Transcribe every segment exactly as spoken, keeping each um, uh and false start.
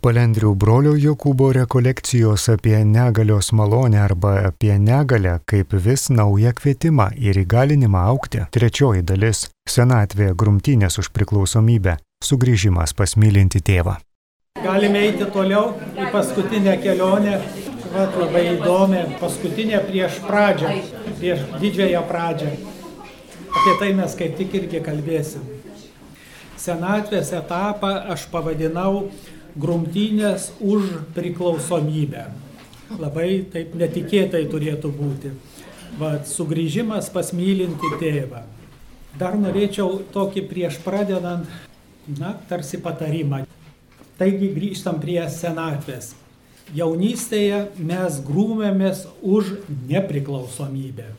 Palendrių brolio Jokūbo rekolekcijos apie negalios malonę arba apie negalę kaip vis naują kvietimą ir įgalinimą augti. Trečioji dalis - senatvė, grumtynės už priklausomybę, sugrįžimas pas mylintį tėvą. Galime eiti toliau į paskutinę kelionę, vat labai įdomi, paskutinė prieš pradžią, prieš didžiąją pradžią. Apie tai mes kaip tik irgi kalbėsim. Senatvės etapą aš pavadinau grumtynės už priklausomybę. Labai taip netikėtai turėtų būti. Vat, sugrįžimas pas mylintį tėvą. Dar norėčiau tokį prieš pradedant, na, tarsi patarimą. Taigi grįžtam prie senatvės. Jaunystėje mes grūmėmės už nepriklausomybę.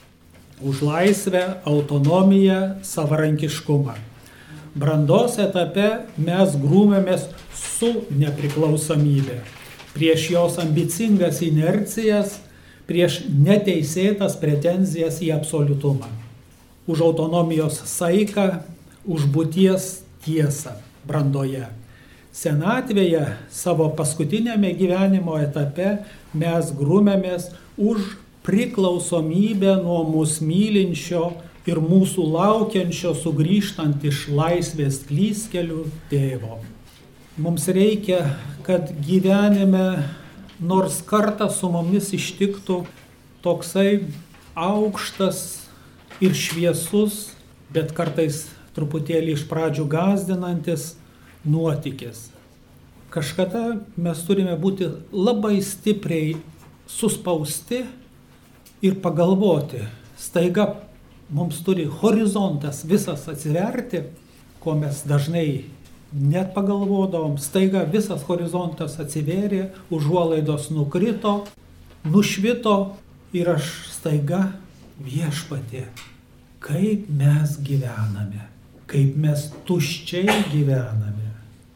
Už laisvę, autonomiją, savarankiškumą. Brandos etape mes grūmėmės su nepriklausomybė, prieš jos ambicingas inercijas, prieš neteisėtas pretenzijas į absoliutumą, už autonomijos saiką, už būties tiesą brandoje. Senatvėje savo paskutinėme gyvenimo etape mes grūmėmės už priklausomybę nuo mus mylinčio ir mūsų laukiančio sugrįžtant iš laisvės klystkelių tėvo. Mums reikia, kad gyvenime nors kartą su mumis ištiktų toksai aukštas ir šviesus, bet kartais truputėlį iš pradžių gąsdinantis nuotykis. Kažkada mes turime būti labai stipriai suspausti ir pagalvoti. Staiga mums turi horizontas visas atsiverti, ko mes dažnai net pagalvodavom. Staiga visas horizontas atsivėrė, užuolaidos nukrito, nušvito ir aš staiga viešpatie, kaip mes gyvename, kaip mes tuščiai gyvename,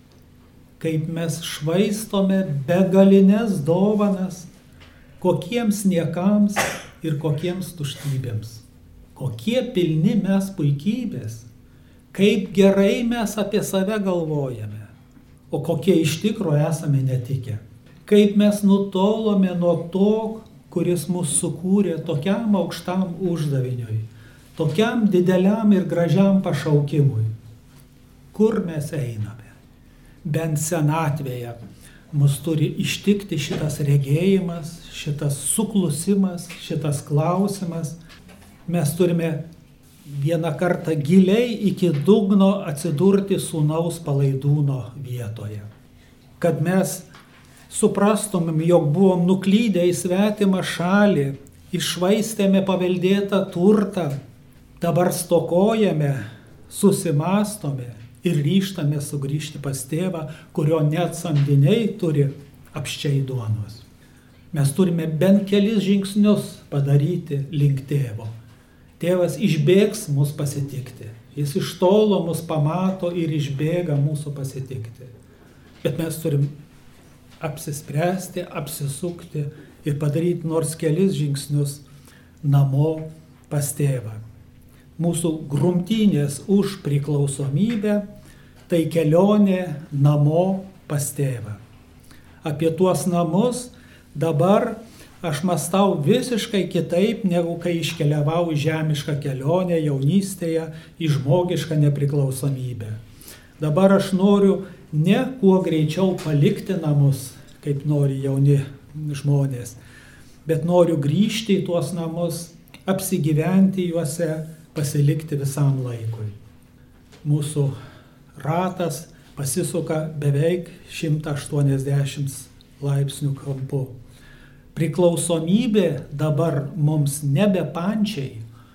kaip mes švaistome begalines dovanas, kokiems niekams ir kokiems tuštybėms. Kokie pilni mes puikybės, kaip gerai mes apie save galvojame, o kokie iš tikro esame netikę. Kaip mes nutolome nuo to, kuris mus sukūrė tokiam aukštam uždaviniui, tokiam dideliam ir gražiam pašaukimui. Kur mes einame? Bent senatvėje mus turi ištikti šitas regėjimas, šitas suklusimas, šitas klausimas. Mes turime vieną kartą giliai iki dugno atsidurti sūnaus palaidūno vietoje. Kad mes suprastumėm, jog buvom nuklydę į svetimą šalį, iššvaistėme paveldėtą turtą, dabar stokojame, susimastome ir ryžtame sugrįžti pas tėvą, kurio net samdiniai turi apsčiai duonos. Mes turime bent kelis žingsnius padaryti link tėvo. Tėvas išbėgs mus pasitikti. Jis iš tolo mus pamato ir išbėga mūsų pasitikti. Bet mes turim apsispręsti, apsisukti ir padaryti nors kelis žingsnius namo pas tėvą. Mūsų grumtynės už priklausomybę tai kelionė namo pas tėvą. Apie tuos namus dabar aš mąstau visiškai kitaip, negu kai iškeliavau į žemišką kelionę jaunystėje, į žmogišką nepriklausomybę. Dabar aš noriu ne kuo greičiau palikti namus, kaip nori jauni žmonės, bet noriu grįžti į tuos namus, apsigyventi juose, pasilikti visam laikui. Mūsų ratas pasisuka beveik šimtas aštuoniasdešimt laipsnių kampu. Priklausomybė dabar mums nebe pančiai,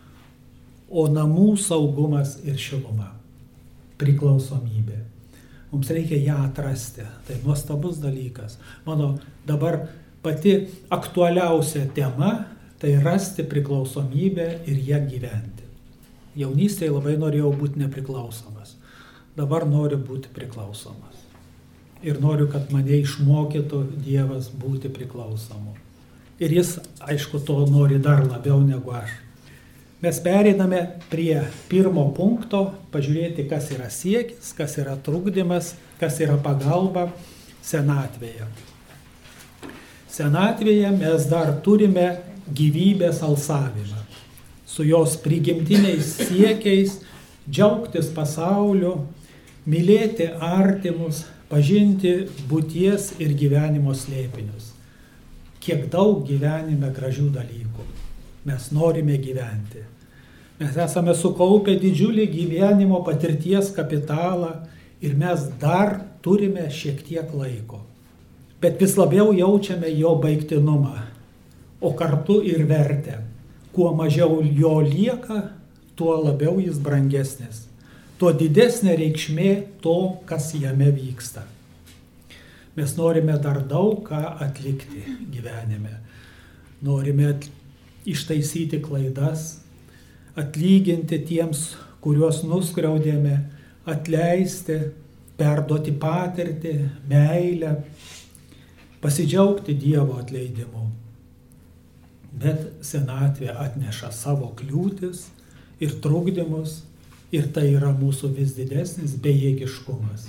o namų saugumas ir šiluma. Priklausomybė. Mums reikia ją atrasti. Tai nuostabus dalykas. Mano dabar pati aktualiausia tema - tai rasti priklausomybę ir ją gyventi. Jaunystėje labai norėjau būti nepriklausomas. Dabar noriu būti priklausomas. Ir noriu, kad mane išmokytų Dievas būti priklausomu. Ir jis, aišku, to nori dar labiau negu aš. Mes pereiname prie pirmo punkto, pažiūrėti, kas yra siekis, kas yra trukdymas, kas yra pagalba. senatvėje. Senatvėje mes dar turime gyvybės alsavimą, su jos prigimtiniais siekiais džiaugtis pasauliu, mylėti artimus, pažinti būties ir gyvenimo slėpinius. Kiek daug gyvenime gražių dalykų. Mes norime gyventi. Mes esame sukaupę didžiulį gyvenimo patirties kapitalą ir mes dar turime šiek tiek laiko. Bet vis labiau jaučiame jo baigtinumą, o kartu ir vertę. Kuo mažiau jo lieka, tuo labiau jis brangesnis. Tuo didesnė reikšmė to, kas jame vyksta. Mes norime dar daug ką atlikti gyvenime. Norime ištaisyti klaidas, atlyginti tiems, kuriuos nuskriaudėme, atleisti, perduoti patirtį, meilę, pasidžiaugti Dievo atleidimu. Bet senatvė atneša savo kliūtis ir trukdymus, ir tai yra mūsų vis didesnis bejėgiškumas.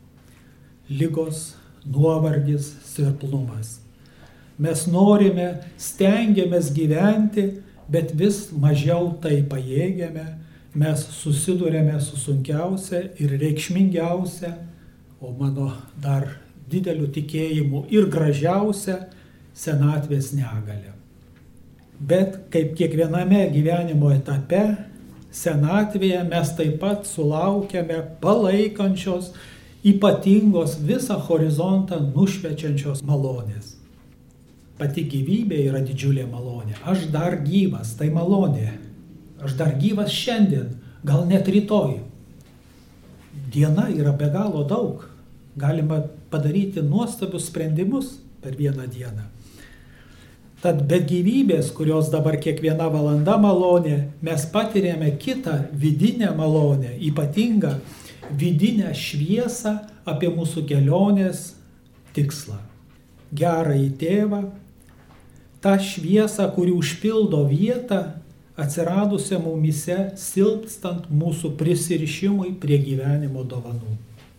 Ligos, nuovargis, silpnumas. Mes norime, stengiamės gyventi, bet vis mažiau tai pajėgiame. Mes susidurėme su sunkiausia ir reikšmingiausia, o mano dar dideliu tikėjimu ir gražiausia senatvės negalia. Bet kaip kiekviename gyvenimo etape, senatvėje mes taip pat sulaukiame palaikančios, ypatingos visą horizontą nušviečiančios malonės. Pati gyvybė yra didžiulė malonė. Aš dar gyvas, tai malonė. Aš dar gyvas šiandien, gal net rytoj. Diena yra be galo daug. Galima padaryti nuostabius sprendimus per vieną dieną. Tad be gyvybės, kurios dabar kiekviena valanda malonė, mes patiriame kitą vidinę malonę, ypatingą vidinę šviesą apie mūsų kelionės tikslą. Gerąjį tėvą, tą šviesą, kuri užpildo vietą, atsiradusią mumyse, silpstant mūsų prisirišimui prie gyvenimo dovanų.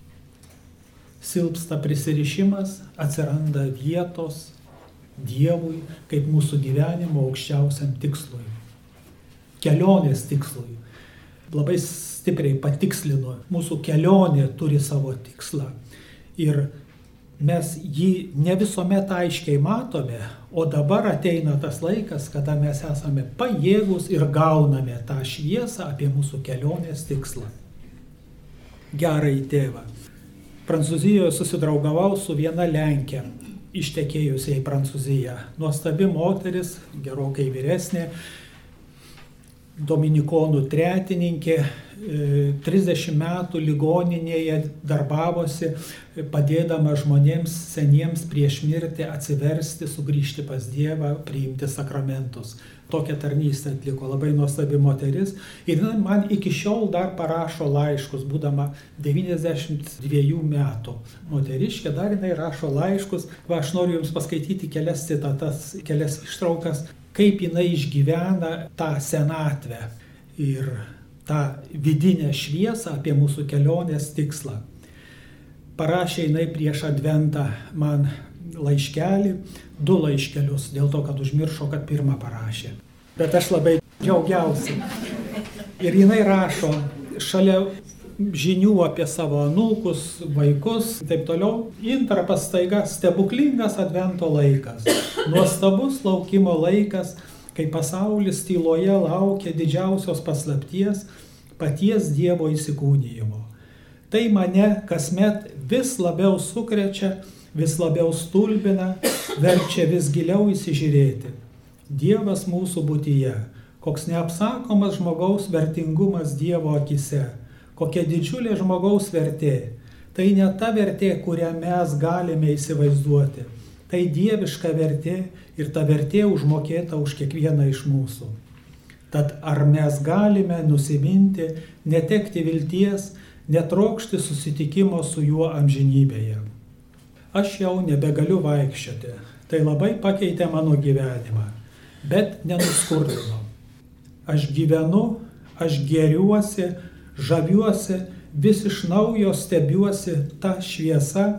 Silpsta prisirišimas, atsiranda vietos Dievui kaip mūsų gyvenimo aukščiausiam tikslui, kelionės tikslui. Labai stipriai patikslinu, mūsų kelionė turi savo tikslą ir mes jį ne visuomet aiškiai matome, o dabar ateina tas laikas, kada mes esame pajėgus ir gauname tą šviesą apie mūsų kelionės tikslą. Gerąjį tėvą. Prancūzijoje susidraugavau su viena Lenkė, ištekėjusiai į Prancūziją. Nuostabi moteris, gerokai vyresnė, dominikonų tretininkė, trisdešimt metų ligoninėje darbavosi, padėdama žmonėms seniems prieš mirtį atsiversti, sugrįžti pas Dievą, priimti sakramentus. Tokią tarnystę atliko, labai nuostabi moteris. Ir man iki šiol dar parašo laiškus, būdama devyniasdešimt dviejų metų. Moteriškė dar jinai rašo laiškus. Va, aš noriu jums paskaityti kelias citatas, kelias ištraukas, kaip jinai išgyvena tą senatvę ir tą vidinę šviesą apie mūsų kelionės tikslą. Parašė jinai prieš adventą man laiškelį, du laiškelius, dėl to, kad užmiršo, kad pirmą parašė. Bet aš labai džiaugiausi. Ir jinai rašo, šalia žinių apie savo anūkus, vaikus, taip toliau, intarpas staiga stebuklingas advento laikas. Nuostabus laukimo laikas, kai pasaulis tyloje laukia didžiausios paslapties, paties Dievo įsikūnijimo. Tai mane kasmet vis labiau sukrečia, vis labiau stulbina, verčia vis giliau įsižiūrėti. Dievas mūsų būtyje, koks neapsakomas žmogaus vertingumas Dievo akise, kokia didžiulė žmogaus vertė. Tai ne ta vertė, kurią mes galime įsivaizduoti. Tai dieviška vertė ir ta vertė užmokėta už kiekvieną iš mūsų. Tad ar mes galime nusiminti, netekti vilties, netrokšti susitikimo su juo amžinybėje? Aš jau nebegaliu vaikščioti. Tai labai pakeitė mano gyvenimą, bet nenuskurdino. Aš gyvenu, aš gėriuosi, žaviuosi, vis iš naujo stebiuosi tą šviesą,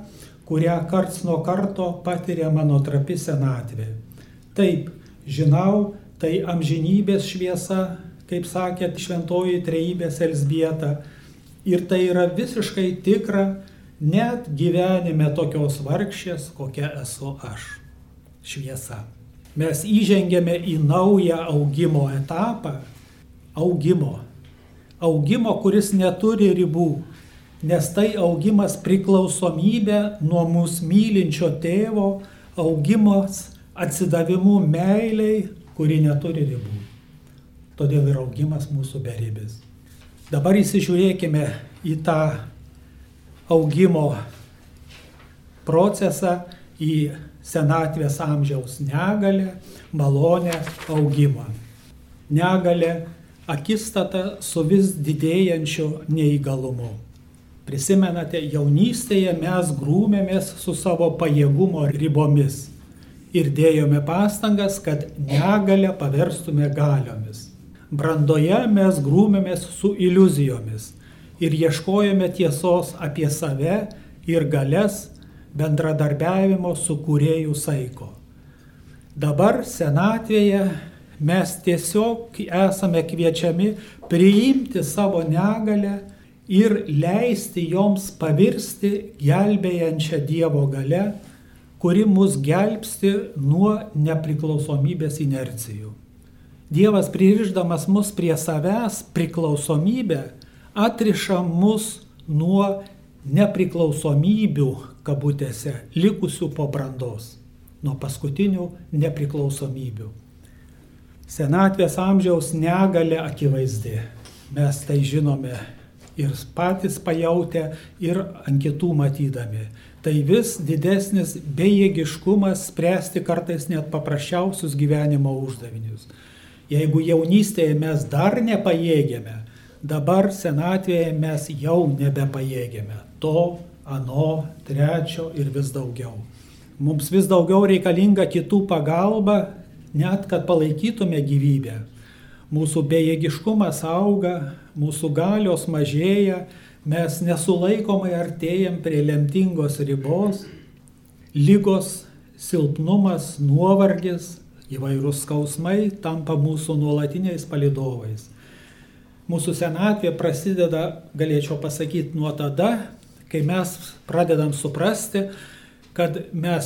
kurią karts nuo karto patiria mano trapi senatvė. Taip, žinau, tai amžinybės šviesa, kaip sakė šventoji trejybės Elzbieta, ir tai yra visiškai tikra, net gyvenime tokios vargšės, kokia esu aš. Šviesa. Mes įžengėme į naują augimo etapą, augimo. Augimo, kuris neturi ribų, nes tai augimas priklausomybė nuo mūsų mylinčio tėvo, augimas atsidavimu meiliai, kuri neturi ribų. Todėl ir augimas mūsų beribis. Dabar įsižiūrėkime į tą augimo procesą, į senatvės amžiaus negalę, malonę, augimą. Negalė akistata su vis didėjančiu neįgalumu. Prisimenate, jaunystėje mes grūmėmės su savo pajėgumo ribomis ir dėjome pastangas, kad negalę paverstume galiomis. Brandoje mes grūmėmės su iliuzijomis ir ieškojome tiesos apie save ir galias bendradarbiavimo su kūrėjų saiko. Dabar senatvėje mes tiesiog esame kviečiami priimti savo negalę ir leisti joms pavirsti gelbėjančią Dievo galę, kuri mus gelbsti nuo nepriklausomybės inercijų. Dievas, pririšdamas mus prie savęs priklausomybę, atriša mus nuo nepriklausomybių, kabutėse, likusių po brandos, nuo paskutinių nepriklausomybių. Senatvės amžiaus negalė akivaizdi. Mes tai žinome ir patys pajautę, ir ant kitų matydami. Tai vis didesnis bejėgiškumas spręsti kartais net paprasčiausius gyvenimo uždavinius. Jeigu jaunystėje mes dar nepajėgėme, dabar senatvėje mes jau nebepajėgėme. To, ano, trečio ir vis daugiau. Mums vis daugiau reikalinga kitų pagalba, net kad palaikytume gyvybę. Mūsų bejėgiškumas auga, mūsų galios mažėja, mes nesulaikomai artėjam prie lemtingos ribos, ligos, silpnumas, nuovargis, įvairūs skausmai tampa mūsų nuolatiniais palydovais. Mūsų senatvė prasideda, galėčiau pasakyti, nuo tada, kai mes pradedam suprasti, kad mes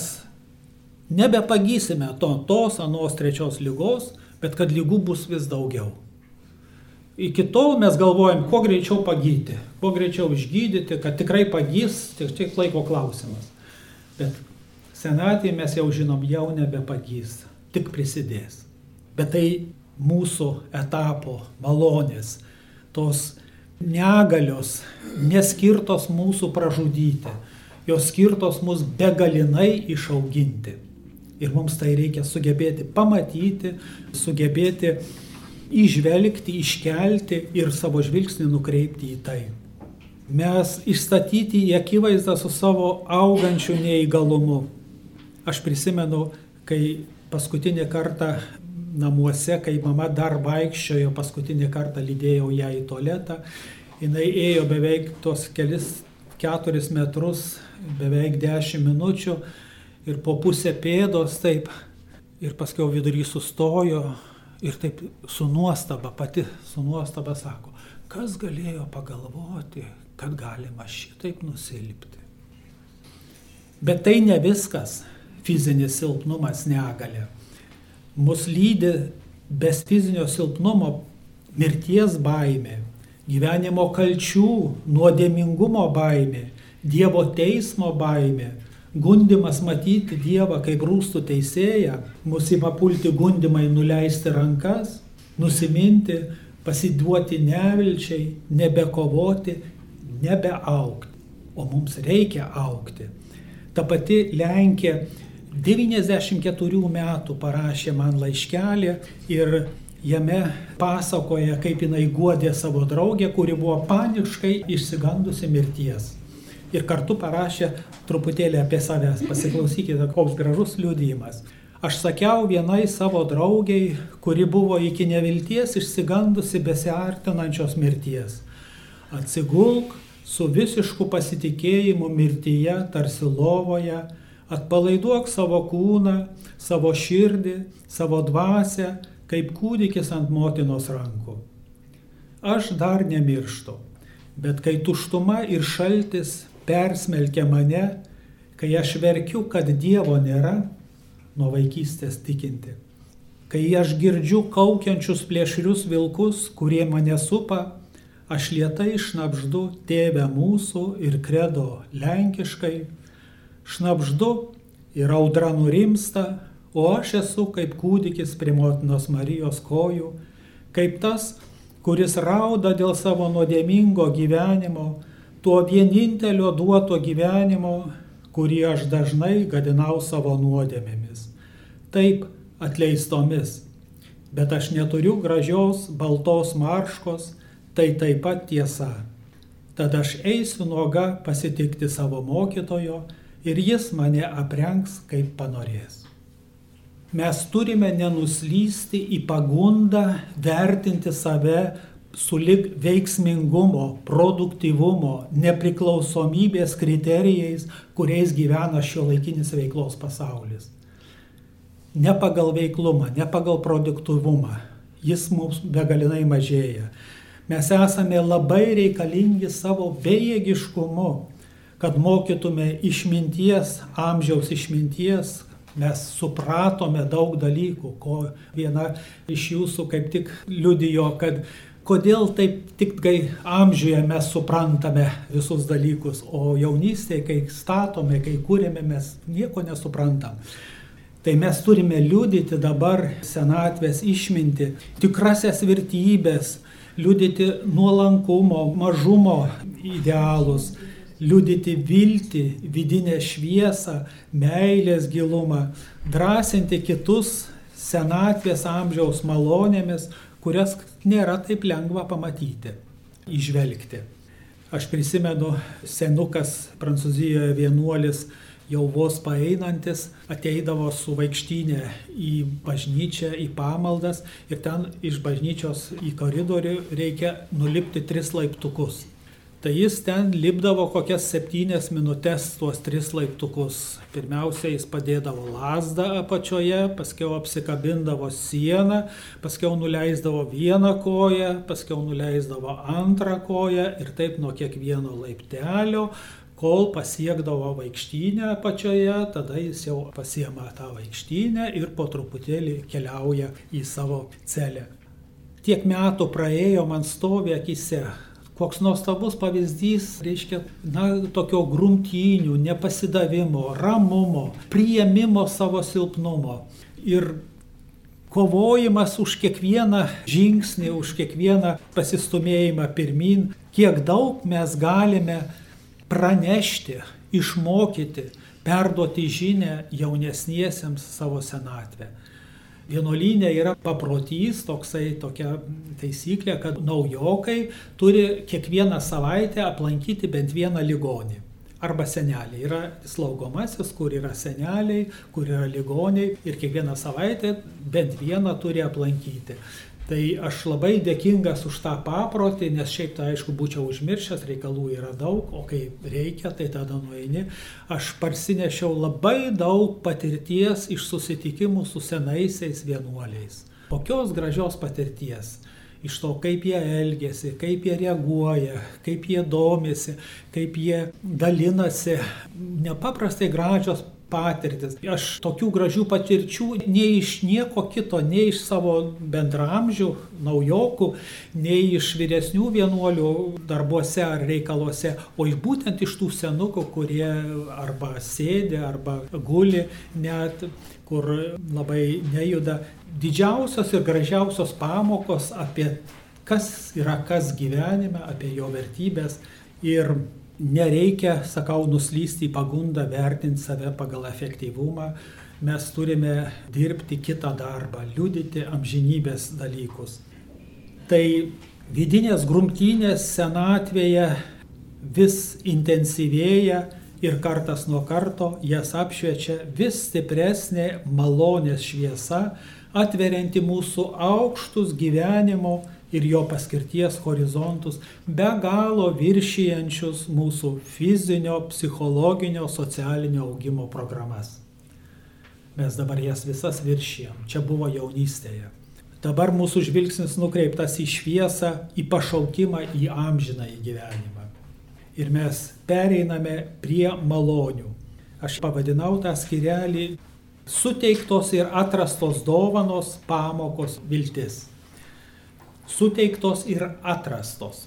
nebepagysime to, tos, anos, trečios ligos, bet kad ligų bus vis daugiau. Iki tol mes galvojam, kuo greičiau pagyti, kuo greičiau išgydyti, kad tikrai pagys, tik, tik laiko klausimas. Bet senatvėje mes jau žinom, jau nebepagys, tik prisidės. Bet tai mūsų etapo malonės, tos negalios neskirtos mūsų pražudyti, jos skirtos mus begalinai išauginti. Ir mums tai reikia sugebėti pamatyti, sugebėti įžvelgti, iškelti ir savo žvilgsnį nukreipti į tai. Mes išstatyti į akivaizdą su savo augančiu neįgalumu. Aš prisimenu, kai paskutinį kartą namuose, kai mama dar vaikščiojo, paskutinį kartą lydėjau ją į tualetą, jinai ėjo beveik tos kelis, keturis metrus, beveik dešimt minučių ir po pusę pėdos taip, ir paskiau vidury sustojo ir taip su nuostaba, pati su nuostaba sako, kas galėjo pagalvoti, kad galima šitaip nusilpti. Bet tai ne viskas, fizinis silpnumas, negalė. Mus lydi be fizinio silpnumo mirties baimė, gyvenimo kalčių, nuodėmingumo baimė, Dievo teismo baimė, gundimas matyti Dievą kaip rūstų teisėją, mus ima pulti gundimai nuleisti rankas, nusiminti, pasiduoti nevilčiai, nebekovoti, nebeaugti. O mums reikia augti. Ta pati Lenkija devyniasdešimt keturių metų parašė man laiškelį ir jame pasakoja, kaip jinai guodė savo draugę, kuri buvo paniškai išsigandusi mirties. Ir kartu parašė truputėlį apie savęs. Pasiklausykite, koks gražus liudijimas. Aš sakiau vienai savo draugiai, kuri buvo iki nevilties išsigandusi besiartinančios mirties. Atsigulk, su visišku pasitikėjimu mirtyje, tarsi lovoje, atpalaiduok savo kūną, savo širdį, savo dvasią, kaip kūdikis ant motinos rankų. Aš dar nemirštu, bet kai tuštuma ir šaltis persmelkia mane, kai aš verkiu, kad Dievo nėra, nuo vaikystės tikinti, kai aš girdžiu kaukiančius plėšrius vilkus, kurie mane supa, aš lėtai šnabždu Tėve mūsų ir kredo lenkiškai, šnabždu ir audra nurimsta, o aš esu kaip kūdikis prie motinos Marijos kojų, kaip tas, kuris rauda dėl savo nuodėmingo gyvenimo, tuo vienintelio duoto gyvenimo, kurį aš dažnai gadinau savo nuodėmėmis. Taip atleistomis, bet aš neturiu gražios baltos marškos, tai taip pat tiesa. Tad aš eisiu nuoga pasitikti savo mokytojo ir jis mane aprengs, kaip panorės. Mes turime nenuslysti į pagundą vertinti save sulig veiksmingumo, produktyvumo, nepriklausomybės kriterijais, kuriais gyvena šiuolaikinis veiklos pasaulis. Ne pagal veiklumą, ne pagal produktyvumą. Jis mums begalinai mažėja. Mes esame labai reikalingi savo bejėgiškumu, kad mokytume išminties, amžiaus išminties. Mes supratome daug dalykų, ko viena iš jūsų kaip tik liudijo, kad kodėl taip tik kai amžiuje mes suprantame visus dalykus, o jaunystėje, kai statome, kai kūrėme, mes nieko nesuprantam. Tai mes turime liudyti dabar senatvės išminti, tikrasias vertybės, liudyti nuolankumo, mažumo idealus, liudyti viltį, vidinę šviesą, meilės gilumą, drąsinti kitus senatvės amžiaus malonėmis, kurias nėra taip lengva pamatyti, įžvelgti. Aš prisimenu, senukas Prancūzijoje vienuolis, jau vos paeinantis, ateidavo su vaikštynė į bažnyčią, į pamaldas ir ten iš bažnyčios į koridorių reikia nulipti tris laiptukus. Tai jis ten lipdavo kokias septynias minutės tuos tris laiptukus. Pirmiausia, jis padėdavo lazdą apačioje, paskiau apsikabindavo sieną, paskiau nuleisdavo vieną koją, paskiau nuleisdavo antrą koją ir taip nuo kiekvieno laiptelio, kol pasiekdavo vaikštynę apačioje, tada jis jau pasiema tą vaikštynę ir po truputėlį keliauja į savo celę. Tiek metų praėjo, man stovi akyse. Koks nuostabus pavyzdys, reiškia, na, tokio grumtynių, nepasidavimo, ramumo, priėmimo savo silpnumo ir kovojimas už kiekvieną žingsnį, už kiekvieną pasistumėjimą pirmin, kiek daug mes galime pranešti, išmokyti, perduoti žinią jaunesniesiems savo senatvę. Vienuolyne yra paprotys, toksai tokia taisyklė, kad naujokai turi kiekvieną savaitę aplankyti bent vieną ligonį arba senelį. Yra slaugomasis, kur yra seneliai, kur yra ligoniai ir kiekvieną savaitę bent vieną turi aplankyti. Tai aš labai dėkingas už tą paprotį, nes šiaip tai aišku būčiau užmiršęs, reikalų yra daug, o kai reikia, tai tada nueini. Aš parsinešiau labai daug patirties iš susitikimų su senaisiais vienuoliais. Kokios gražios patirties. Iš to, kaip jie elgiasi, kaip jie reaguoja, kaip jie domisi, kaip jie dalinasi. Nepaprastai gražios patirtis. Aš tokių gražių patirčių nei iš nieko kito, nei iš savo bendramžių, naujokų, nei iš vyresnių vienuolių darbuose ar reikaluose, o iš būtent iš tų senukų, kurie arba sėdi, arba guli, net kur labai nejuda. Didžiausios ir gražiausios pamokos apie kas yra kas gyvenime, apie jo vertybės ir nereikia, sakau, nuslysti į pagundą, vertinti save pagal efektyvumą. Mes turime dirbti kitą darbą, liudyti amžinybės dalykus. Tai vidinės grumtynės senatvėje vis intensyvėja ir kartas nuo karto jas apšviečia vis stipresnė malonės šviesa, atverianti mūsų aukštus gyvenimo ir jo paskirties horizontus, be galo viršijančius mūsų fizinio, psichologinio, socialinio augimo programas. Mes dabar jas visas viršijam. Čia buvo jaunystėje. Dabar mūsų žvilgsnis nukreiptas į šviesą, į pašaukimą, į amžiną į gyvenimą. Ir mes pereiname prie malonių. Aš pavadinau tą skyrelį suteiktos ir atrastos dovanos, pamokos, viltis. Suteiktos ir atrastos.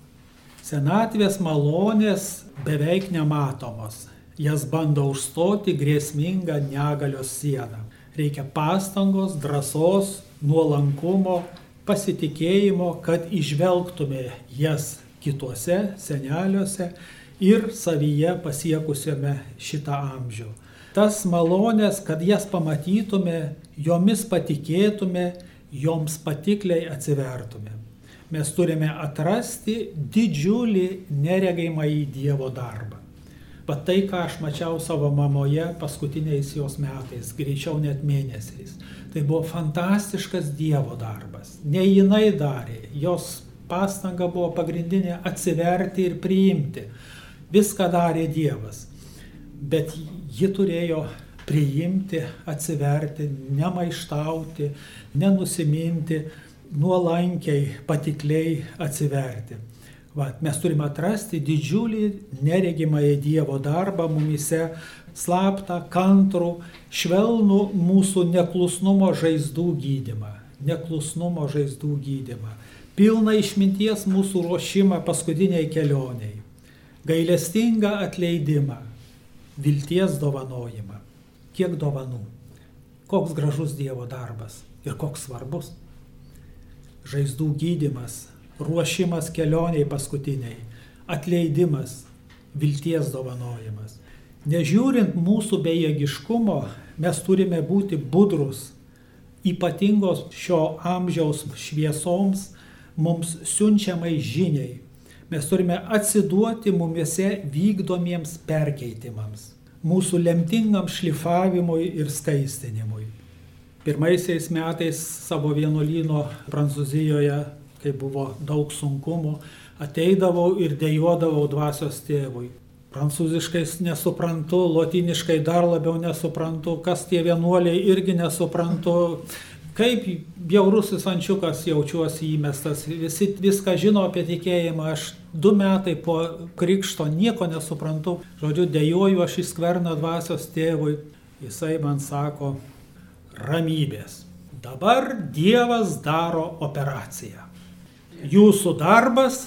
Senatvės malonės beveik nematomos. Jas bando užstoti grėsminga negalios siena. Reikia pastangos, drąsos, nuolankumo, pasitikėjimo, kad įžvelgtume jas kituose seneliuose ir savyje pasiekusiame šitą amžių. Tas malonės, kad jas pamatytume, jomis patikėtume, joms patikliai atsivertume. Mes turime atrasti didžiulį neregimąjį Dievo darbą. Bet tai, ką aš mačiau savo mamoje paskutiniais jos metais, greičiau net mėnesiais, tai buvo fantastiškas Dievo darbas. Ne jinai darė, jos pastanga buvo pagrindinė atsiverti ir priimti. Viską darė Dievas, bet ji turėjo priimti, atsiverti, nemaištauti, nenusiminti, nuolankiai, patikliai atsiverti. Va, mes turime atrasti didžiulį neregimąjį Dievo darbą mumise, slaptą, kantrų, švelnų mūsų neklusnumo žaizdų gydymą. Neklusnumo žaizdų gydymą. Pilną išminties mūsų ruošimą paskutiniai kelioniai. Gailestingą atleidimą. Vilties dovanojimą. Kiek dovanų. Koks gražus Dievo darbas ir koks svarbus. Žaizdų gydymas. Ruošimas kelioniai paskutiniai, atleidimas, vilties dovanojimas. Nežiūrint mūsų bejėgiškumo, mes turime būti budrus, ypatingos šio amžiaus šviesoms, mums siunčiamai žiniai. Mes turime atsiduoti mumise vykdomiems perkeitimams, mūsų lemtingam šlifavimui ir skaistinimui. Pirmaisiais metais savo vienuolyno Prancūzijoje, kai buvo daug sunkumų, ateidavau ir dejuodavau dvasios tėvui. Prancūziškai nesuprantu, lotyniškai dar labiau nesuprantu, kas tie vienuoliai irgi nesuprantu. Kaip bjaurusis ančiukas jaučiuosi įmestas, visi viską žino apie tikėjimą, aš du metai po krikšto nieko nesuprantu. Žodžiu, dejuoju aš į skverną dvasios tėvui, jisai man sako, ramybės. Dabar Dievas daro operaciją. Jūsų darbas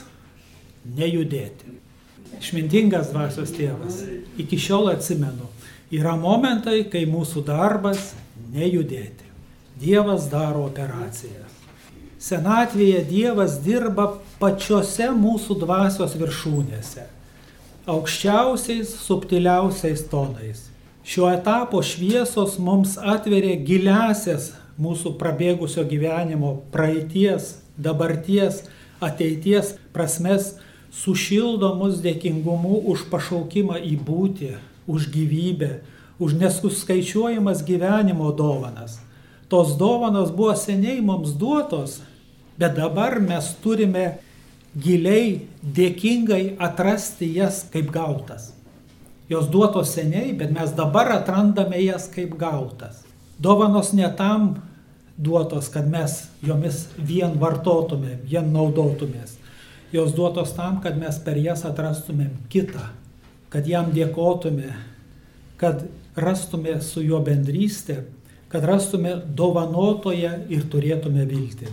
nejudėti. Išmintingas dvasios tėvas. Iki šiol atsimenu. Yra momentai, kai mūsų darbas nejudėti. Dievas daro operaciją. Senatvėje Dievas dirba pačiose mūsų dvasios viršūnėse. Aukščiausiais, subtiliausiais tonais. Šio etapo šviesos mums atveria giliasias mūsų prabėgusio gyvenimo praeities, dabarties, ateities prasmes, sušildo mus dėkingumu už pašaukimą į būtį, už gyvybę, už nesuskaičiuojamas gyvenimo dovanas. Tos dovanos buvo seniai mums duotos, bet dabar mes turime giliai, dėkingai atrasti jas kaip gautas. Jos duotos seniai, bet mes dabar atrandame jas kaip gautas. Dovanos ne tam duotos, kad mes jomis vien vartotumėm, vien naudotumės. Jos duotos tam, kad mes per jas atrastumėm kitą, kad jam dėkotume, kad rastume su juo bendrystę, kad rastume dovanotoje ir turėtume viltį.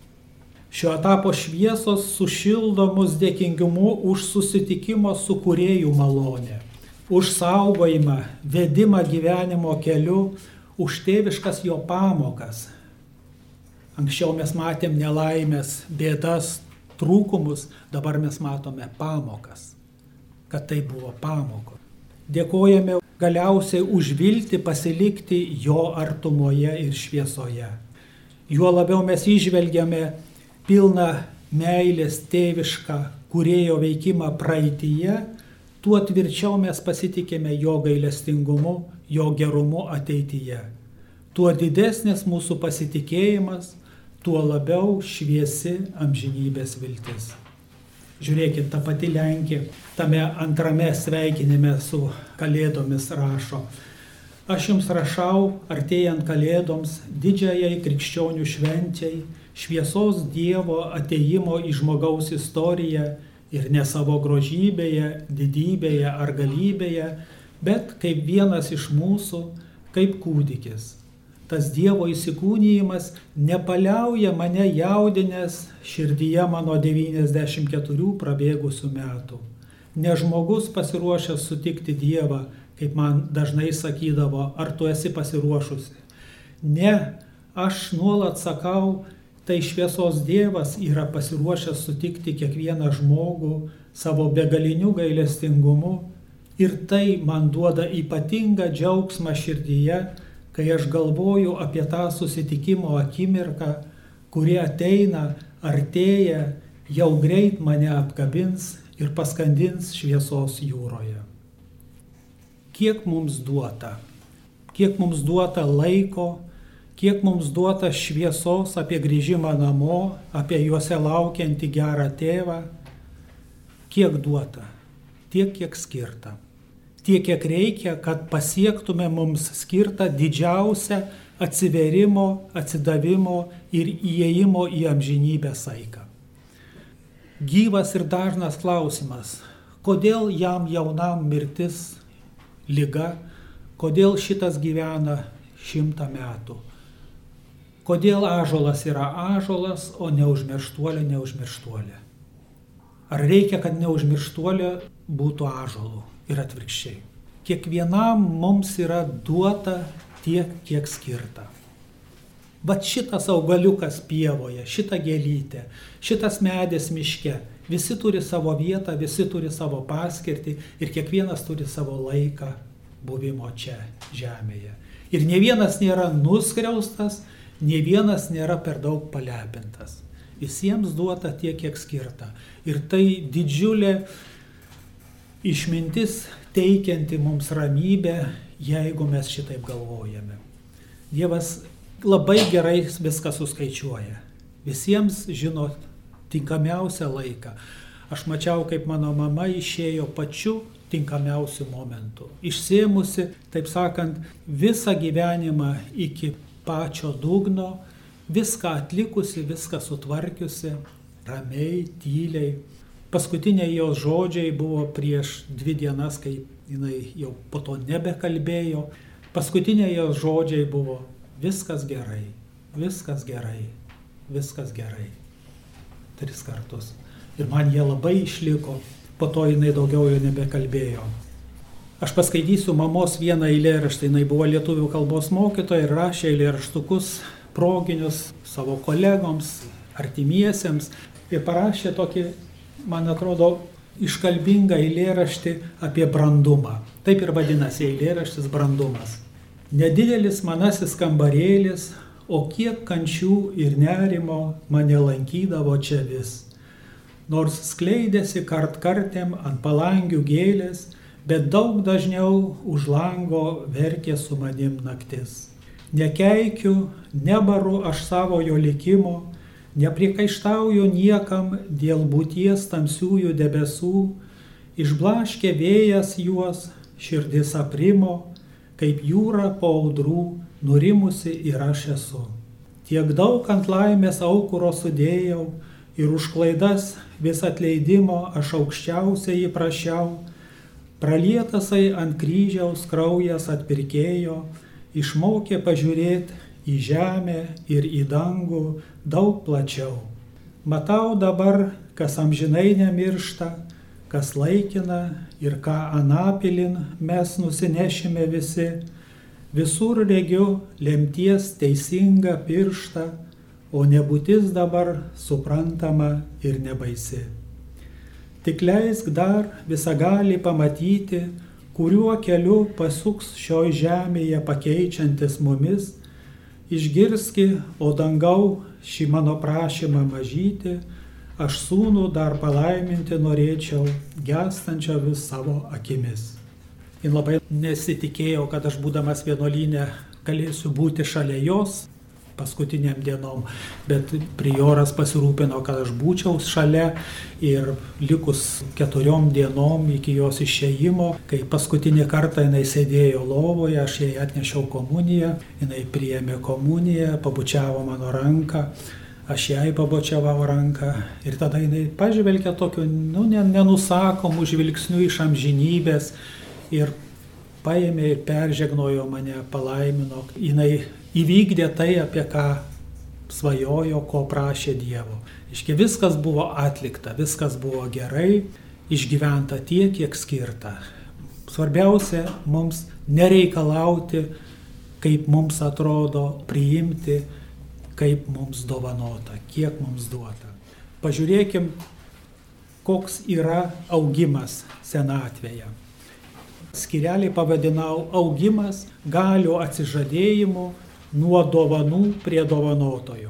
Šio etapo šviesos sušildo mus dėkingumu už susitikimo su Kūrėju malonę, už saugojimą, vedimą gyvenimo keliu, už tėviškas jo pamokas. Anksčiau mes matėm nelaimės, bėdas, trūkumus, dabar mes matome pamokas, kad tai buvo pamokos. Dėkojame galiausiai už viltį pasilikti jo artumoje ir šviesoje. Juo labiau mes įžvelgiame pilną meilės tėvišką Kūrėjo veikimą praeityje, tuo tvirčiau mes pasitikime jo gailestingumu, jo gerumu ateityje. Tuo didesnis mūsų pasitikėjimas, tuo labiau šviesi amžinybės viltis. Žiūrėkit, ta pati Lenkija tame antrame sveikinime su Kalėdomis rašo. Aš jums rašau, artėjant Kalėdoms, didžiajai krikščionių šventei, šviesos Dievo atėjimo į žmogaus istoriją ir ne savo grožybėje, didybėje ar galybėje, bet kaip vienas iš mūsų, kaip kūdikis. Tas Dievo įsikūnijimas nepaliauja mane jaudinęs širdyje mano devyniasdešimt keturių prabėgusių metų. Ne žmogus pasiruošęs sutikti Dievą, kaip man dažnai sakydavo, ar tu esi pasiruošusi. Ne, aš nuolat sakau, tai šviesos Dievas yra pasiruošęs sutikti kiekvieną žmogų savo begaliniu gailestingumu ir tai man duoda ypatingą džiaugsmą širdyje, kai aš galvoju apie tą susitikimo akimirką, kuri ateina, artėja, jau greit mane apkabins ir paskandins šviesos jūroje. Kiek mums duota, kiek mums duota laiko, kiek mums duota šviesos apie grįžimą namo, apie juose laukiantį gerą tėvą, kiek duota, tiek kiek skirta. Tiek kiek reikia, kad pasiektume mums skirtą didžiausią atsiverimo, atsidavimo ir įėjimo į amžinybę saiką. Gyvas ir dažnas klausimas, kodėl jam jaunam mirtis, liga, kodėl šitas gyvena šimtą metų. Kodėl ąžuolas yra ąžuolas, o neužmirštuolė neužmirštuolė. Ar reikia, kad neužmirštuolė būtų ąžuolų? Ir atvirkščiai. Kiekvienam mums yra duota tiek, kiek skirta. Vat šitas augaliukas pievoje, šita gėlytė, šitas medis miške, visi turi savo vietą, visi turi savo paskirtį ir kiekvienas turi savo laiką buvimo čia, žemėje. Ir ne vienas nėra nuskriaustas, ne vienas nėra per daug palepintas. Visiems duota tiek, kiek skirta. Ir tai didžiulė išmintis teikianti mums ramybę, jeigu mes šitaip galvojame. Dievas labai gerai viską suskaičiuoja. Visiems žino tinkamiausią laiką. Aš mačiau, kaip mano mama išėjo pačiu tinkamiausiu momentu. Išsėmusi, taip sakant, visą gyvenimą iki pačio dugno, viską atlikusi, viską sutvarkiusi, ramiai, tyliai. Paskutiniai jos žodžiai buvo prieš dvi dienas, kai jinai jau po to nebekalbėjo. Paskutiniai jos žodžiai buvo viskas gerai, viskas gerai, viskas gerai. Tris kartus. Ir man jie labai išliko, po to jinai daugiau jo nebekalbėjo. Aš paskaitysiu mamos vieną eilėraštį, jinai buvo lietuvių kalbos mokytoja ir rašė eilėraštukus proginius savo kolegoms, artimiesiems ir parašė tokį, man atrodo, iškalbingą eilėraštį apie brandumą. Taip ir vadinasi eilėraštis brandumas. Nedidelis manasis kambarėlis, o kiek kančių ir nerimo mane lankydavo čia vis. Nors skleidėsi kartkartėm ant palangių gėlės, bet daug dažniau už lango verkė su manim naktis. Nekeikiu, nebaru aš savo jo likimo, nepriekaištauju niekam dėl būties tamsiųjų debesų, išblaškė vėjas juos, širdis aprimo, kaip jūra po audrų, nurimusi ir aš esu. Tiek daug ant laimės aukuro sudėjau ir už klaidas vis atleidimo aš aukščiausiai prašiau, pralietasai ant kryžiaus kraujas atpirkėjo, išmokė pažiūrėti į žemę ir į dangų daug plačiau. Matau dabar, kas amžinai nemiršta, kas laikina ir ką anapilin mes nusinešime visi. Visur regiu lemties teisingą pirštą, o nebūtis dabar suprantama ir nebaisi. Tik leisk dar visagalį pamatyti, kuriuo keliu pasuks šioj žemėje pakeičiantis mumis, išgirski, o dangau, šį mano prašymą mažyti, aš sūnų dar palaiminti norėčiau, gęstančio vis savo akimis. Jis labai nesitikėjo, kad aš būdamas vienuolyne galėsiu būti šalia jos, paskutiniam dienom, bet prioras pasirūpino, kad aš būčiau šalia ir likus keturiom dienom iki jos išėjimo, kai paskutinį kartą jinai sėdėjo lovoje, aš jai atnešiau komuniją, jinai priėmė komuniją, pabučiavo mano ranką, aš jai pabučiavau ranką ir tada jinai pažvelgė tokiu, nu, nenusakomu žvilgsniu iš amžinybės ir paėmė ir peržegnojo mane, palaimino, jinai įvykdė tai, apie ką svajojo, ko prašė Dievo. Iški viskas buvo atlikta, viskas buvo gerai, išgyventa tiek, kiek skirta. Svarbiausia mums nereikalauti, kaip mums atrodo, priimti, kaip mums dovanota, kiek mums duota. Pažiūrėkim, koks yra augimas senatvėje. Skirelį pavadinau augimas galių atsižadėjimu nuo dovanų prie dovanotojo.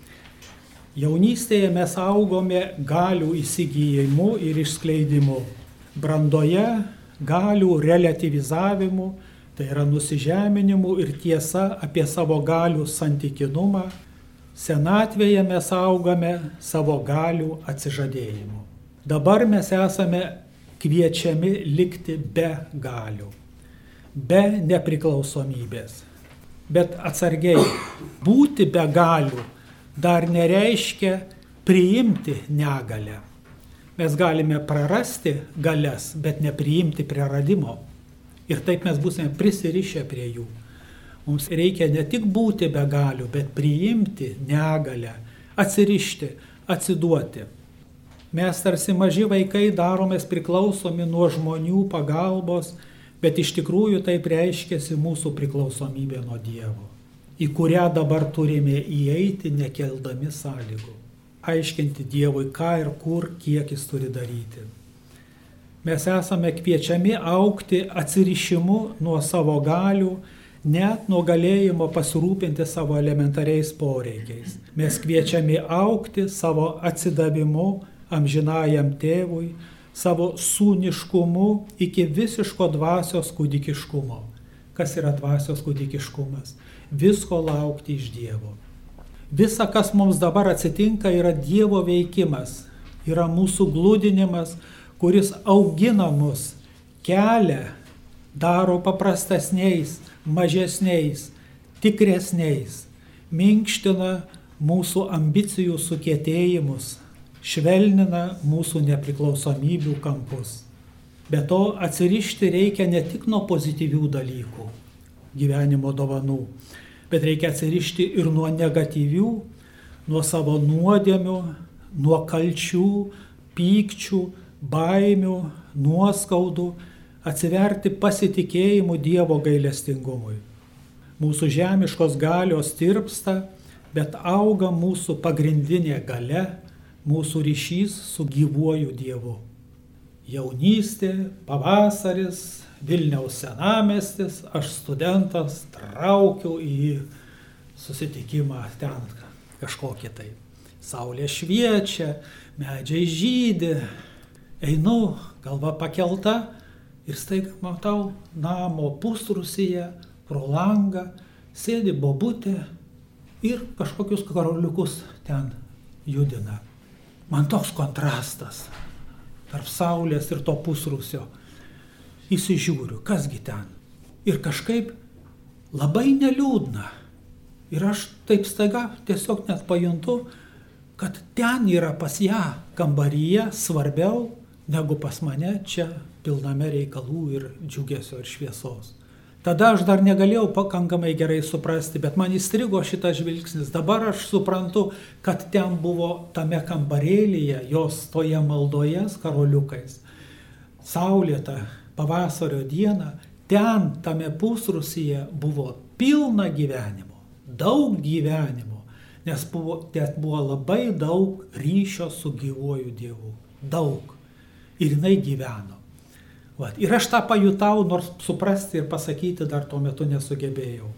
Jaunystėje mes augome galių įsigijimu ir išskleidimu, brandoje galių relativizavimu, tai yra nusižeminimu ir tiesa apie savo galių santykinumą, senatvėje mes augame savo galių atsižadėjimu. Dabar mes esame kviečiami likti be galių, be nepriklausomybės. Bet atsargiai, būti be galių dar nereiškia priimti negalę. Mes galime prarasti galias, bet nepriimti praradimo. Ir taip mes būsime prisirišę prie jų. Mums reikia ne tik būti be galių, bet priimti negalę, atsirišti, atsiduoti. Mes tarsi maži vaikai daromės priklausomi nuo žmonių pagalbos, bet iš tikrųjų taip reiškiasi mūsų priklausomybė nuo Dievo, į kurią dabar turime įeiti nekeldami sąlygų, aiškinti Dievui, ką ir kur, kiek jis turi daryti. Mes esame kviečiami augti atsirišimu nuo savo galių, net nuo galėjimo pasirūpinti savo elementariais poreikiais. Mes kviečiami augti savo atsidavimu amžinajam tėvui, savo sūniškumu iki visiško dvasios kūdikiškumo. Kas yra dvasios kūdikiškumas? Visko laukti iš Dievo. Visa, kas mums dabar atsitinka, yra Dievo veikimas, yra mūsų glūdinimas, kuris augina mus, kelia, daro paprastesniais, mažesniais, tikresniais, minkština mūsų ambicijų sukietėjimus, švelnina mūsų nepriklausomybių kampus. Be to atsirišti reikia ne tik nuo pozityvių dalykų, gyvenimo dovanų, bet reikia atsirišti ir nuo negatyvių, nuo savo nuodėmių, nuo kalčių, pykčių, baimių, nuoskaudų, atsiverti pasitikėjimu Dievo gailestingumui. Mūsų žemiškos galios tirpsta, bet auga mūsų pagrindinė galia, mūsų ryšys su gyvuoju Dievu. Jaunystė, pavasaris, Vilniaus senamiestis, aš studentas, traukiu į susitikimą ten kažkokį tai. Saulė šviečia, medžiai žydi, einu, galva pakelta ir staiga matau namo pusrūsyje, pro langą, sėdi bobutė ir kažkokius karoliukus ten judina. Man toks kontrastas tarp saulės ir to pusrūsio. Įsižiūriu, kasgi ten. Ir kažkaip labai neliūdna. Ir aš taip staiga tiesiog net pajuntu, kad ten yra pas ją kambaryje svarbiau negu pas mane čia pilname reikalų ir džiugesio ir šviesos. Tada aš dar negalėjau pakankamai gerai suprasti, bet man įstrigo šitas žvilgsnis. Dabar aš suprantu, kad ten buvo tame kambarėlyje, jos toje maldoje karoliukais. Saulėta pavasario diena, ten tame pusrūsyje buvo pilna gyvenimo, daug gyvenimo, nes buvo, ten buvo labai daug ryšio su gyvuoju Dievu. Daug. Ir jinai gyveno. Vat. Ir aš tą pajutau, nors suprasti ir pasakyti dar tuo metu nesugebėjau.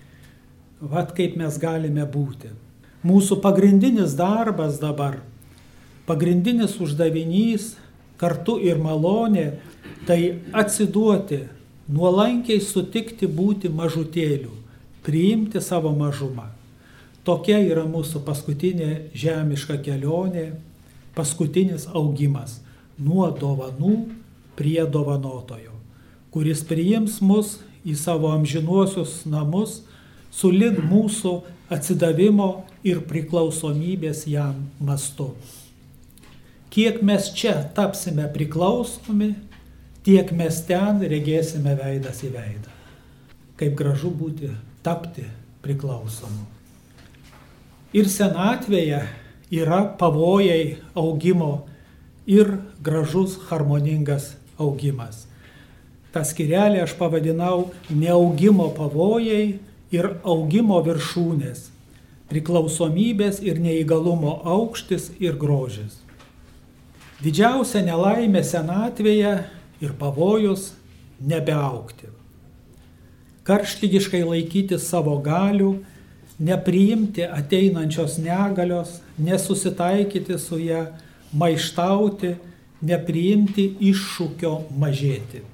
Vat kaip mes galime būti. Mūsų pagrindinis darbas dabar, pagrindinis uždavinys, kartu ir malonė, tai atsiduoti, nuolankiai sutikti būti mažutėliu, priimti savo mažumą. Tokia yra mūsų paskutinė žemiška kelionė, paskutinis augimas nuo dovanų prie dovanotojo, kuris priims mus į savo amžinuosius namus sulig mūsų atsidavimo ir priklausomybės jam mastu. Kiek mes čia tapsime priklausomi, tiek mes ten regėsime veidas į veidą. Kaip gražu būti, tapti priklausomu. Ir senatvėje yra pavojai augimo ir gražus, harmoningas augimas. Ta skyrelė aš pavadinau neaugimo pavojai ir augimo viršūnės, priklausomybės ir neįgalumo aukštis ir grožis. Didžiausia nelaimė senatvėje ir pavojus nebeaugti. Karštligiškai laikyti savo galių, nepriimti ateinančios negalios, nesusitaikyti su ją, maištauti, nepriimti iššūkio mažėti.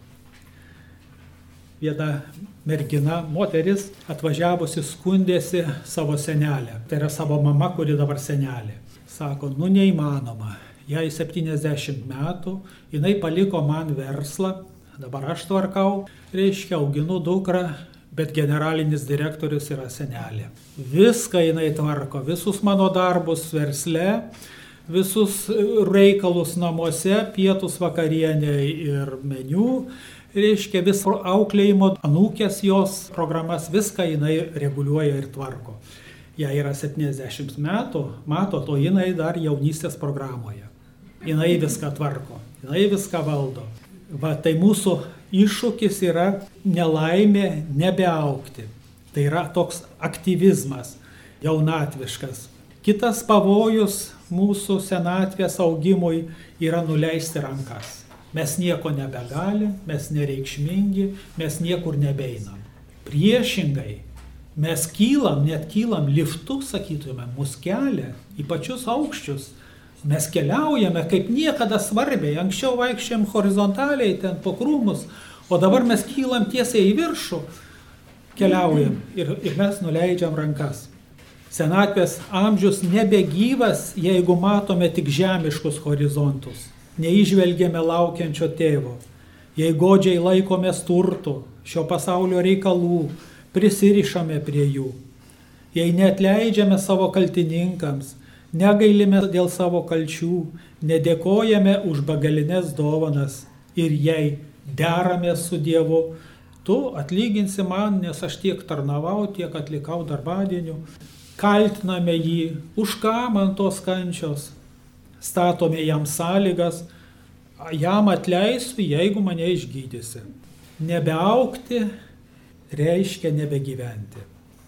Viena mergina, moteris, atvažiavusi skundėsi savo senelę. Tai yra savo mama, kuri dabar senelė. Sako, nu neįmanoma. Jai septyniasdešimt metų, jinai paliko man verslą, dabar aš tvarkau, reiškia, auginu dukrą, bet generalinis direktorius yra senelė. Viską jinai tvarko, visus mano darbus versle, visus reikalus namuose, pietus, vakarienė ir meniu, reiškia, vis auklėjimo anūkės jos programas, viską jinai reguliuoja ir tvarko. Jai yra septyniasdešimt metų, mato, to jinai dar jaunystės programoje. Jinai viską tvarko, jinai viską valdo. Va, tai mūsų iššūkis yra nelaimė nebeaugti. Tai yra toks aktyvizmas, jaunatviškas. Kitas pavojus mūsų senatvės augimui yra nuleisti rankas. Mes nieko nebegalim, mes nereikšmingi, mes niekur nebeinam. Priešingai, mes kylam, net kylam liftu, sakytume, mus kelia į pačius aukščius. Mes keliaujame kaip niekada svarbiai, anksčiau vaikščiam horizontaliai ten po krūmus, o dabar mes kylam tiesiai į viršų, keliaujam ir, ir mes nuleidžiam rankas. Senatvės amžius nebegyvas, jeigu matome tik žemiškus horizontus, neįžvelgiame laukiančio tėvo, jei godžiai laikomės turtų, šio pasaulio reikalų, prisirišame prie jų, jei neatleidžiame savo kaltininkams, negailime dėl savo kalčių, nedėkojame už begalines dovanas ir jei deramės su Dievu, tu atlyginsi man, nes aš tiek tarnavau, tiek atlikau darbadienių, kaltiname jį, už ką man tos kančios, statome jam sąlygas, jam atleisiu, jeigu mane išgydysi. Nebeaugti reiškia nebegyventi.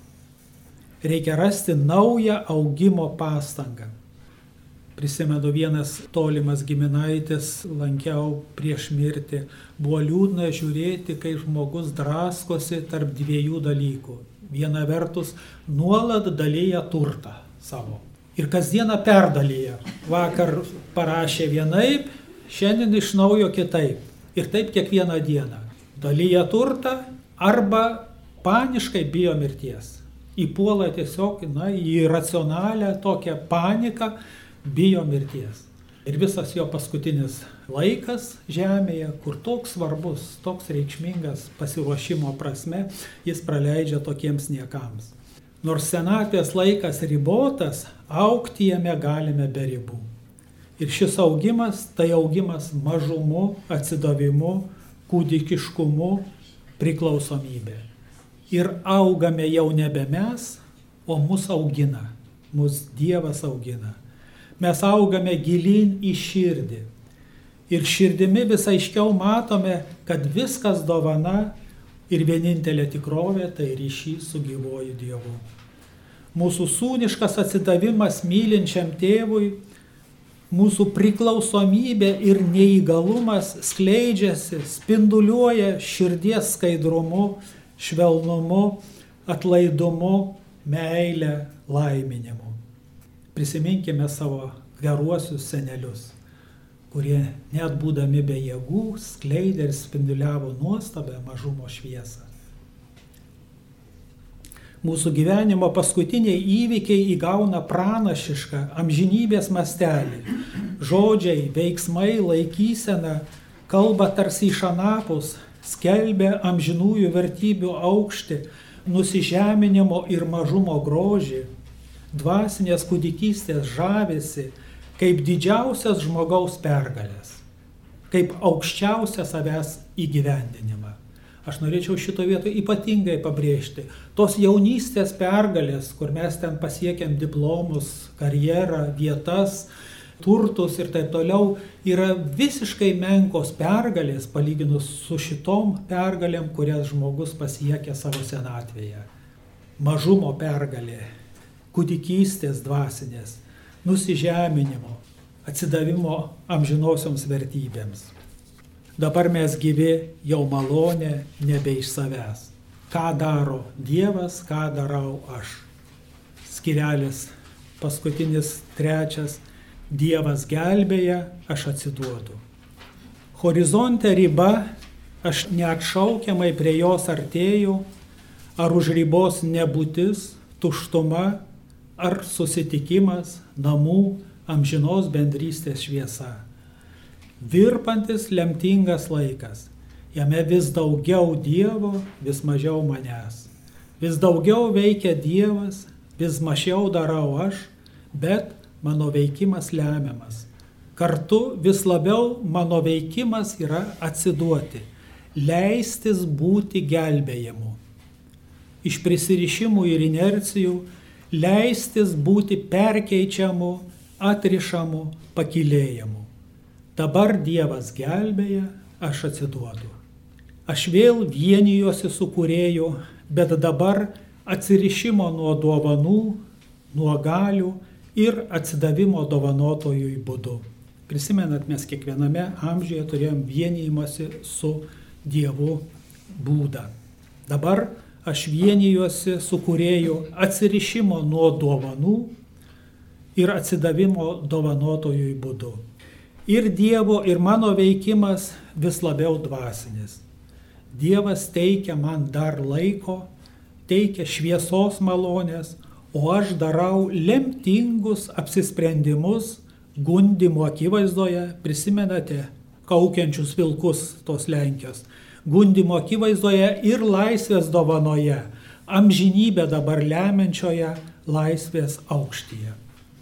Reikia rasti naują augimo pastangą. Prisimenu, vienas tolimas giminaitis, lankiau prieš mirtį, buvo liūdna žiūrėti, kai žmogus draskosi tarp dviejų dalykų. Viena vertus, nuolat dalyja turtą savo. Ir kasdieną perdalyja. Vakar parašė vienaip, šiandien iš naujo kitaip. Ir taip kiekvieną dieną. Dalyja turtą arba paniškai bijo mirties. Įpuola tiesiog, na, į racionalią tokią paniką, bijo mirties. Ir visas jo paskutinis laikas žemėje, kur toks svarbus, toks reikšmingas pasiruošimo prasme, jis praleidžia tokiems niekams. Nors senatvės laikas ribotas, augti jame galime be ribų. Ir šis augimas, tai augimas mažumu, atsidavimu, kūdikiškumu, priklausomybė. Ir augame jau nebe mes, o mus augina, mus Dievas augina. Mes augame gilin į širdį. Ir širdimi vis aiškiau matome, kad viskas dovana ir vienintelė tikrovė tai ryšys su gyvuoju Dievu. Mūsų sūniškas atsidavimas mylinčiam tėvui, mūsų priklausomybė ir neįgalumas skleidžiasi, spinduliuoja širdies skaidrumu, švelnumu, atlaidumu, meilę, laiminimu. Prisiminkime savo geruosius senelius, kurie net būdami be jėgų skleidė ir spinduliavo nuostabę mažumo šviesą. Mūsų gyvenimo paskutiniai įvykiai įgauna pranašišką amžinybės mastelį. Žodžiai, veiksmai, laikysena kalba tarsi iš anapus, skelbia amžinųjų vertybių aukštį, nusižeminimo ir mažumo grožį, dvasinės kūdikystės žavesi, kaip didžiausias žmogaus pergalės, kaip aukščiausią savęs įgyvendinimą. Aš norėčiau šito vietoje ypatingai pabrėžti. Tos jaunystės pergalės, kur mes ten pasiekėm diplomus, karjerą, vietas, turtus ir taip toliau, yra visiškai menkos pergalės palyginus su šitom pergalėm, kurias žmogus pasiekia savo senatvėje. Mažumo pergalė, kūdikystės dvasinės, nusižeminimo, atsidavimo amžinosioms vertybėms. Dabar mes gyvi jau malonė nebe iš savęs. Ką daro Dievas, ką darau aš. Skirelis paskutinis trečias. Dievas gelbėja, aš atsiduodu. Horizonte riba, aš neatšaukiamai prie jos artėju, ar už ribos nebūtis, tuštuma, ar susitikimas, namų, amžinos bendrystės šviesa. Virpantis lemtingas laikas, jame vis daugiau Dievo, vis mažiau manęs. Vis daugiau veikia Dievas, vis mažiau darau aš, bet mano veikimas lemiamas. Kartu vis labiau mano veikimas yra atsiduoti, leistis būti gelbėjimu. Iš prisirišimų ir inercijų leistis būti perkeičiamu, atrišamu, pakylėjimu. Dabar Dievas gelbėja, aš atsiduodu. Aš vėl vienijuosi su Kūrėju, bet dabar atsirišimo nuo dovanų, nuo galių ir atsidavimo dovanotojui būdu. Prisimenat, mes kiekviename amžiuje turėjom vienijimosi su Dievu būdą. Dabar aš vienijuosi su Kūrėju atsirišimo nuo dovanų ir atsidavimo dovanotojui būdu. Ir Dievo, ir mano veikimas vis labiau dvasinis. Dievas teikia man dar laiko, teikia šviesos malonės, o aš darau lemtingus apsisprendimus gundymo akivaizdoje, prisimenate kaukiančius vilkus tos Lenkijos, gundymo akivaizdoje ir laisvės dovanoje, amžinybę dabar lemiančioje laisvės aukštyje.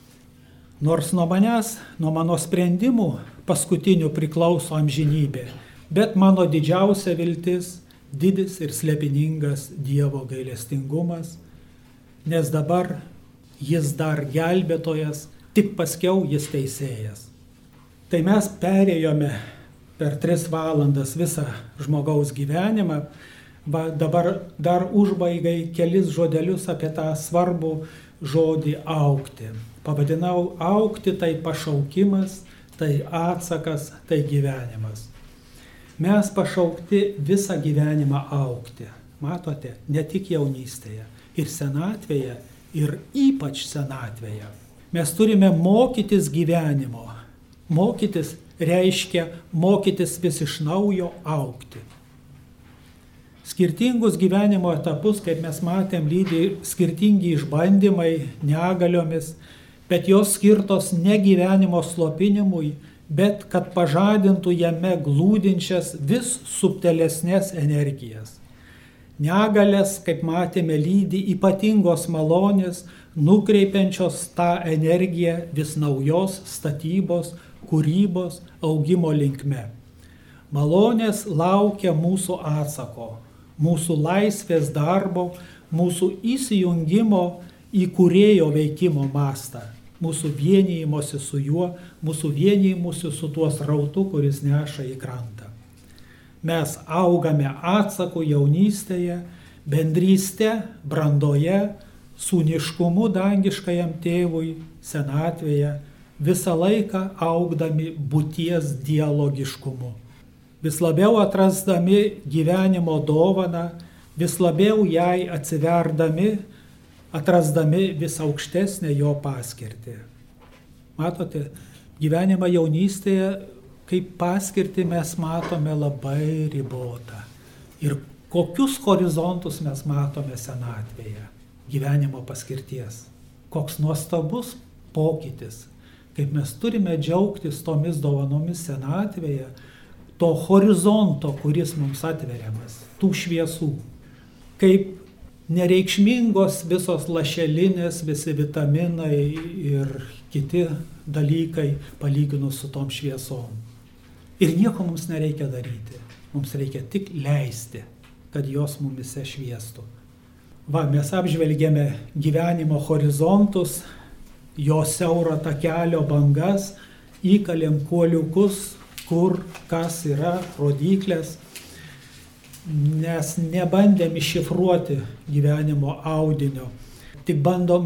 Nors nuo manęs, nuo mano sprendimų paskutinių priklauso amžinybė, bet mano didžiausia viltis, didis ir slepiningas Dievo gailestingumas, nes dabar jis dar gelbėtojas, tik paskiau jis teisėjas. Tai mes perėjome per tris valandas visą žmogaus gyvenimą, va, dabar dar užbaigai kelis žodelius apie tą svarbų žodį augti. Pavadinau augti tai pašaukimas, tai atsakas, tai gyvenimas. Mes pašaukti visą gyvenimą augti. Matote, ne tik jaunystėje, ir senatvėje, ir ypač senatvėje. Mes turime mokytis gyvenimo. Mokytis reiškia mokytis vis iš naujo augti. Skirtingus gyvenimo etapus, kaip mes matėm, lydi skirtingi išbandymai, negaliomis, bet jos skirtos ne gyvenimo slopinimui, bet kad pažadintų jame glūdinčias vis subtilesnės energijas. Negalės, kaip matėme, lydi ypatingos malonės, nukreipiančios tą energiją vis naujos statybos, kūrybos, augimo linkme. Malonės laukia mūsų atsako, mūsų laisvės darbo, mūsų įsijungimo į Kūrėjo veikimo mastą, mūsų vienijimosi su juo, mūsų vienijimosi su tuo srautu, kuris neša į krantą. Mes augame atsaku jaunystėje, bendryste, brandoje, sūniškumu dangiškajam tėvui, senatvėje, visą laiką augdami būties dialogiškumu. Vis labiau atrasdami gyvenimo dovaną, vis labiau jai atsiverdami, atrasdami vis aukštesnę jo paskirtį. Matote, gyvenimą jaunystėje kaip paskirtį mes matome labai ribotą. Ir kokius horizontus mes matome senatvėje. gyvenimo paskirties. Koks nuostabus pokytis, kaip mes turime džiaugtis tomis dovanomis senatvėje, to horizonto, kuris mums atveriamas, tų šviesų. Kaip nereikšmingos visos lašelinės, visi vitaminai ir kiti dalykai palyginus su tom šviesom. Ir nieko mums nereikia daryti. Mums reikia tik leisti, kad jos mumise šviestų. Va, mes apžvelgėme gyvenimo horizontus, jo siauro takelio bangas, įkalėm kuoliukus, kur kas yra, rodyklės, nes nebandėm iššifruoti gyvenimo audinio, tik bandom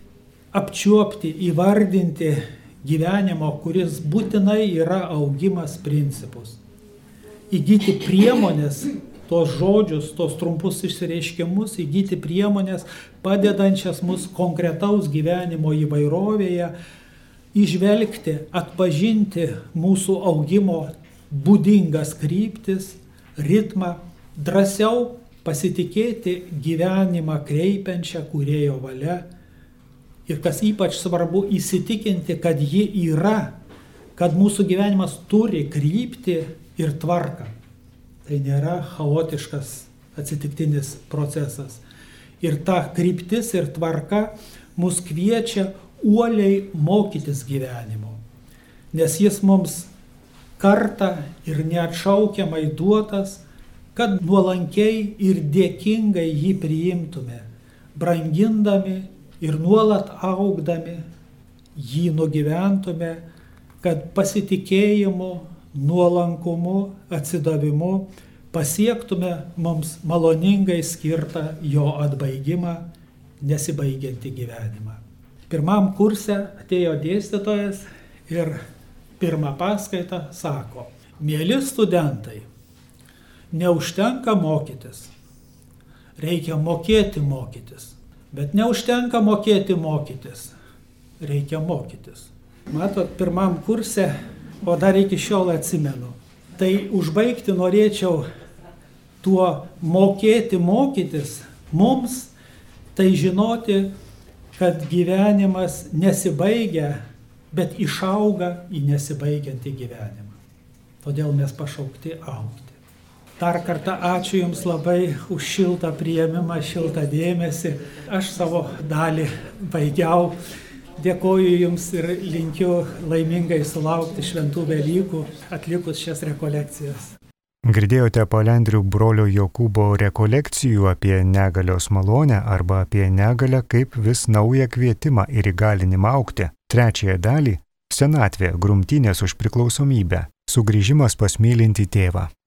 apčiuopti, įvardinti gyvenimo, kuris būtinai yra augimas principus. Įgyti priemonės, tos žodžius, tos trumpus išsireiškimus, įgyti priemonės, padedančias mus konkretaus gyvenimo įvairovėje, įžvelgti, atpažinti mūsų augimo būdingas kryptis, ritmą, drąsiau pasitikėti gyvenimą kreipiančią kūrėjo valia ir kas ypač svarbu, įsitikinti, kad ji yra, kad mūsų gyvenimas turi kryptį ir tvarką. Tai nėra chaotiškas atsitiktinis procesas. Ir ta kryptis ir tvarka mus kviečia uoliai mokytis gyvenimo, nes jis mums kartą ir neatšaukiamai duotas, kad nuolankiai ir dėkingai jį priimtume, brangindami ir nuolat augdami jį nugyventume, kad pasitikėjimu, nuolankumu, atsidavimu pasiektume mums maloningai skirtą jo atbaigimą, nesibaigiantį gyvenimą. Pirmam kurse atėjo dėstytojas ir pirmą paskaitą sako: mieli studentai, neužtenka mokytis, reikia mokėti mokytis, bet neužtenka mokėti mokytis, reikia mokytis. Matot, pirmam kurse, o dar iki šiol atsimenu, tai užbaigti norėčiau tuo mokėti mokytis, mums tai žinoti, kad gyvenimas nesibaigia, bet išauga į nesibaigiantį gyvenimą. Todėl mes pašaukti augti. Dar kartą ačiū Jums labai už šiltą priėmimą, šiltą dėmesį. Aš savo dalį baigiau. Dėkoju Jums ir linkiu laimingai sulaukti šventų Velykų atlikus šias rekolekcijas. Girdėjote Palendrių brolio Jokūbo rekolekcijų apie negalios malonę arba apie negalią kaip vis naują kvietimą ir įgalinimą augti. Trečiąją dalį – senatvė, grumtynės už priklausomybę, sugrįžimas pas mylintį tėvą.